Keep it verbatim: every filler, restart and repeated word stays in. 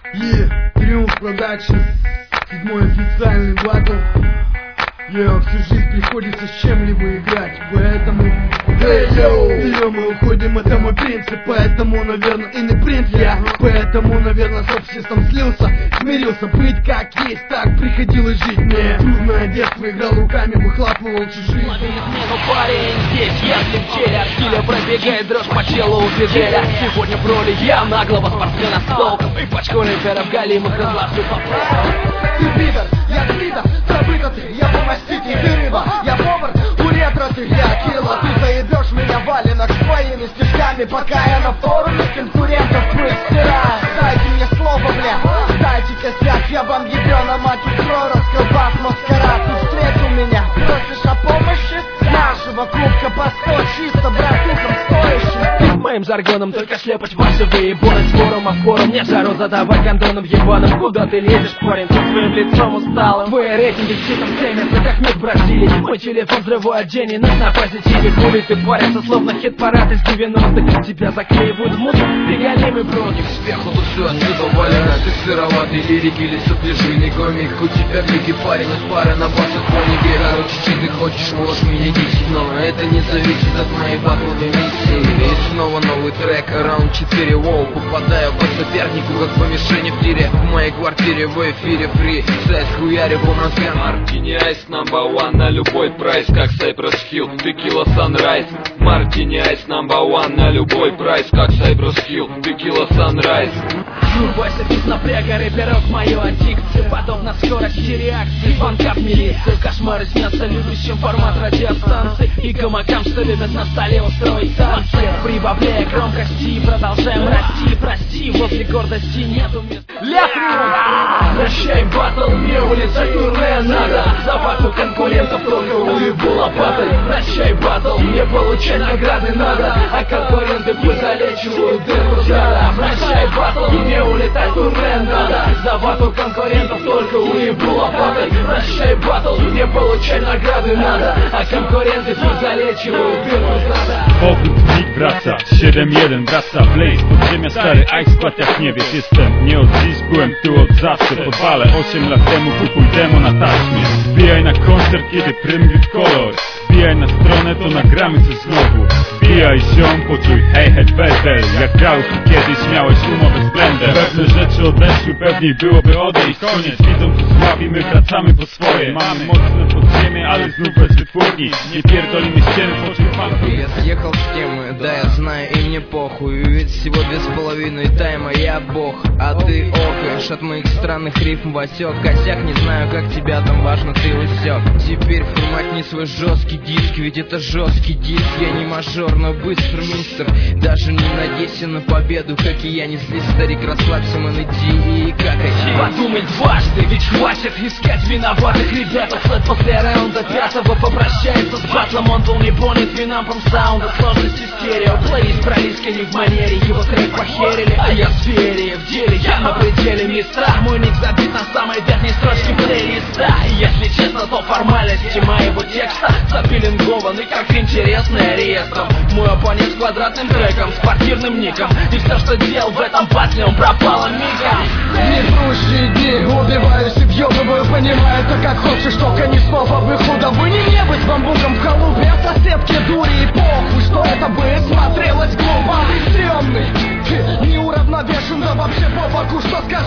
Yeah, Триумф Продакшн, седьмой официальный батл. Йо, всю жизнь приходится с чем-либо играть, поэтому hey, yo. Вперед мы уходим, это мой принцип, поэтому, наверное, и не принц я. Поэтому, наверное, с обществом слился, смирился быть как есть, так приходилось жить мне. Трудное детство, играл руками, выхлапывал чужие. Смену парень здесь, если в теле от стиля пробегает дрожь по телу у педеля. Сегодня в роли я наглого спортсмена с толком и пачку рэперов галимых разлажу по праву. Ты пидор, я пидор, забыто ты, я помаститель, ты рыба, я повар, у ретро ты, я килла. Ты заебешь меня валенок своими стишками, пока я на форуме конкурентов пыль стираю. Дайте мне слово, бля, дайте косяк, я вам ебёна мать устрою, расколбас маскарад. Ты встретил меня, просишь о помощи, нашего кубка по сто, чисто братухам стоящим. Моим жаргоном только шлепать ваши выебоны с форума в форум. Мне жару задавать гондоном ебаным. Куда ты лезешь, парень, со своим лицом усталым? Вы рейтинги в чистом стремятся, как мы в Бразилии. Мой телефон взрывает Дженни, нас на позитиве. Хули ты паришься, словно хит-парад из девяностых. Тебя заклеивают в мусор, ты голимый против. Сверху тут все отсюда валено. Ты сыроватый лирик или сопляжийный комик. У тебя клики парень из пары на басах фонике. Короче, че ты хочешь, можешь меня дичить, но это не зависит от моей батловой миссии. И снова новый трек, раунд четыре, воу. Попадаю по сопернику, как по мишени в тире. В моей квартире в эфире фри. Сайт хуярю по мозгам. Мартини Айс number one на любой прайс, как Cypress Hill, Tequila Sunrise. Мартини Айс number one на любой прайс, как Cypress Hill, Tequila Sunrise. Бойся без напряга, рэперов мою аддикцию. Подобно скорости реакции, звонка в милицию. Кошмары снятся любящим формат радиостанций и гамакам, что любят на столе устроить танцы. Прибавляя громкости и продолжаем расти. Прости, возле гордости нету места. Прощай, батл, мне улетать турне надо. За батл конкурентов только уебу лопатой. Прощай, батл, мне получать награды надо. А конкуренты пусть залечивают дырку жара. Прощай, батл, мне улетать турне надо. За батл конкурентов только уебу лопатой. Прощай, батл, мне получать nagрady надо. A konkurenty tu zaleciły tylko zada. Powrót Big wraca, siedem jeden wraca Blaze, podziemia stary Ice Squad jak nie wiesz. Jestem nie od dziś, byłem tu od zawsze. Podwalę osiem lat temu, kupuj demo na taśmie. Wbijaj na koncert, kiedy prym w kolor. Wbijaj na stronę, to nagramy coś znowu. Wbijaj ziom, poczuj hej, hej, bebel. Jak grałeś tu kiedyś, miałeś umowę z blendem. Pewne rzeczy odeszły, pewniej byłoby odejść. Koniec, widzą co słabi, my wracamy po swoje. Mamy mocne podziemie, ale znów bez wytwórni. Не передолimy ściemy, poczuj fan. Я съехал с темы, да я знаю, и мне похуй. Ведь всего две с половиной тайма, я бог. А ты охаешь от моих странных рифм, Васек. Косяк, не знаю, как тебя там, важно, ты усек. Теперь форматни свой жесткий диск, ведь это жесткий диск. Я не мажор, но быстро мистер. Даже не надейся на победу, как и я. Не злись, старик, расслабься, man, иди и какай. Подумай дважды, ведь хватит искать виноватых ребят. Флэт после раунда пятого попрощается с батлом. Он был не понят винампом саунда, сложности стерео. Плейлист пролиска не в манере, его трек похерили. А я в сфере, в деле, я на пределе мистра. Мой ник забит на самой верхней строчке плейлиста. И если честно, то формальности моего текста запеленгованы, как интересный реестром. Мой оппонент с квадратным треком, спортивным ником. И все, что делал в этом батле, он пропало мигом. Несущие дни, убиваюсь и въебываю, понимаю, это как хочешь, только ни слова бы худобы. Не не быть бамбуком в халупе, а соседке дури и похуй, что это бы смотрелось глупо. Ты стрёмный, ты неуравновешен, да вообще по боку, что скажешь.